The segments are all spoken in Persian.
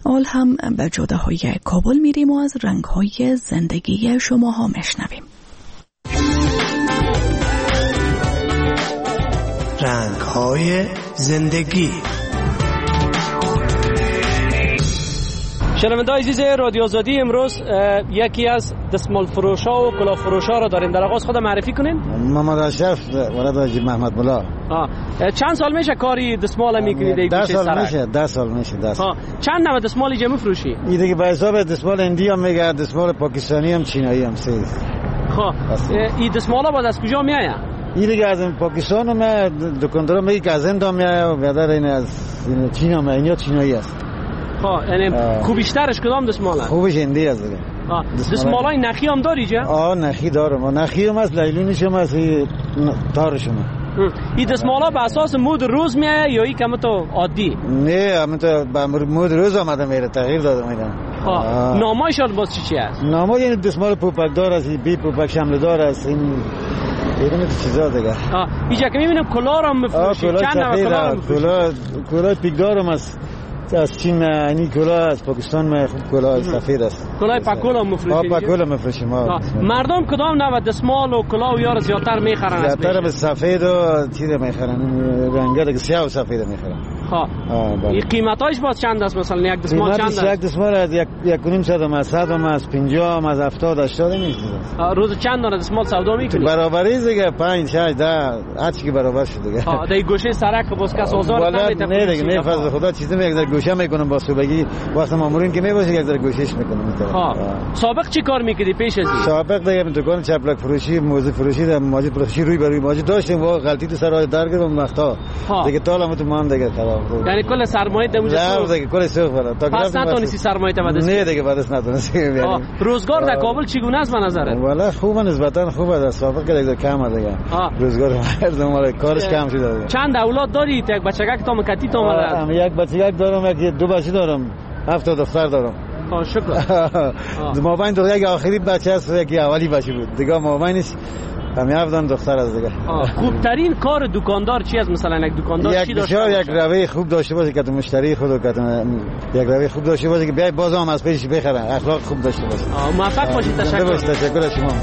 حال هم به جاده‌های کابل میریم و از رنگ‌های زندگی شماها میشنویم. رنگ‌های زندگی. شنونده‌های عزیز رادیو آزادی، امروز یکی از دستمال فروش‌ها و کلاه فروش‌ها را داریم. در آغاز خود معرفی کنین. محمد اشرف ولد حاجی محمد ملا. چند سال میشه کاری دستمال میکنید؟ 10 سال میشه. 10 سال. چند نوع دستمال اینجا میفروشی؟ این دیگه به حساب دستمال هندی هم میگه، دستمال پاکستانی هم، چینایی هم سه. این دستمالا بعد از کجا میآید؟ این دیگه از پاکستان هم دکاندارا میگه که از هند هم میاد و در این از چین هم اینیا چینایی است. یعنی خوبیشترش کدام دستماله؟ خوبش هندی است دیگه. دستمالای نخی هم داری جا؟ نخی دارم. نخی هم از لیلونیش هم از تارش هم. این دستمالا به اساس مود روز میاد یا این کم تو عادی؟ نه، همین تو به مود روز آمده میره، تغییر داده میره. نامایشان باز چی است؟ نامای این دستمال پوپک دار است، بی پوپک شمله دار است، این یه چیزا دیگه. اینجا که میبینم کلاه رو میفروشی، چند نوع کلاه رو میفروشی؟ کلاه پیک دارم از چین، اینی کلاه از پاکستان ما خوب کلاه سفید است. کلاه پاکولا میفروشی؟ پاکولا میفروشیم. مردم کدام نوع دستمال و کلاه و یار زیادتر میخرن؟ زیادتر به سفید و چیز میخرن، رنگ دیگه سیاه و سفید میخرن. این قیمتاش باز چند است؟ مثلا یک دستمال چند است؟ یک دستمال از 1.5 از 100 از 50 از 70 80 میشه. روز چند دانه دستمال سودا میکنی؟ برابری دیگه 5 6 10 هر چی که برابر شده دیگه. در گوشه سرک باز کس آزار نمیده. نه دیگه، نه فضل خدا چیزی میگه گوشه میکنم با صبحگی وقت مامورین که میباشه یک در گوشهش میکنم. سابق چی کار میکردی پیش از این؟ سابق دیگه دکان چپلک فروشی، موزه فروشی، ماجد فروشی روی بر روی ماجد داشتیم و غلطی تو سرای در گرفتم وقتا دیگه تالم تو مان دیگه خراب. یعنی کل سرمایه دموجه دیگه کل سوق بالا تا پس نتونستی سرمایه تبدیل؟ نه دیگه بعدش نتونستی. روزگار در کابل چگونه است به نظرت؟ والا خوبه، نسبتا خوبه. از سابق دیگه کم دیگه روزگار مردم مال کارش کم شده. چند اولاد داری؟ یک بچگک تا مکتی تا مادر؟ یک بچگک دارم، یک دو بچه دارم، 7 دختر دارم. شکر. مابین دختر یک آخری بچه است، یکی اولی بچه بود دیگه. مابینش همین 7 دختر است دیگه. خوبترین کار دکاندار چی است؟ مثلا یک دکاندار چی داشته؟ یک روی خوب داشته باشه که تو مشتری خود یک روی خوب داشته باشه که بیای بازم از پیش بخره، اخلاق خوب داشته باشه. موفق باشید. تشکر از شما.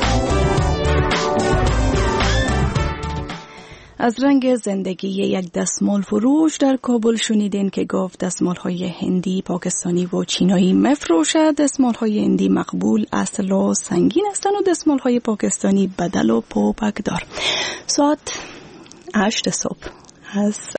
از رنگ زندگی یک دستمال فروش در کابل شنیدین که گفت دستمال های هندی، پاکستانی و چینایی مفروشد. دستمال های هندی مقبول، اصل و سنگین هستند و دستمال های پاکستانی بدل و پوپک دار. ساعت 8 صبح از